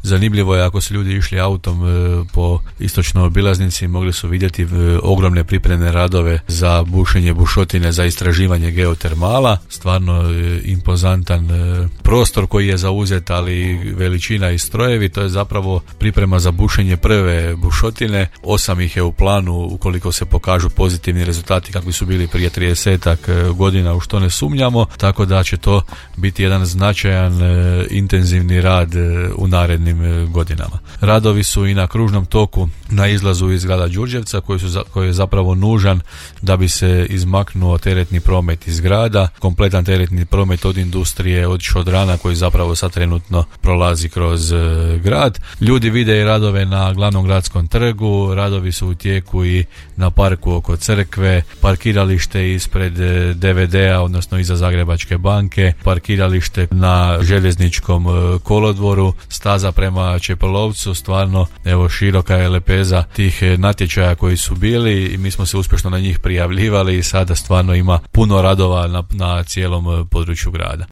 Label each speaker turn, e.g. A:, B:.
A: Zanimljivo je, ako su ljudi išli autom po istočnoj obilaznici, mogli su vidjeti ogromne pripremne radove za bušenje bušotine, za istraživanje geotermala. Stvarno impozantan prostor koji je zauzet, ali veličina i strojevi, to je zapravo priprema za bušenje prve bušotine. 8 ih je u planu, ukoliko se pokažu pozitivni rezultati kakvi su bili prije 30 godina, u što ne sumnjamo, tako da će to biti jedan značajan intenzivni rad u narednim godinama. Radovi su i na kružnom toku na izlazu iz grada Đurđevca koji je zapravo nužan da bi se izmaknuo teretni promet iz grada, kompletan teretni promet od industrije, od šodrana koji zapravo sad trenutno prolazi kroz grad. Ljudi vide i radove na glavnom gradskom trgu, radovi su u tijeku i na parku oko crkve, parkiralište ispred DVD-a, odnosno iza Zagrebačke banke, parkiralište na željezničkom kolodvoru, staza prema Čepelovcu. Stvarno, evo, široka je lepeza tih natječaja koji su bili i mi smo se uspješno na njih prijavljivali i sada stvarno ima puno radova na cijelom području grada.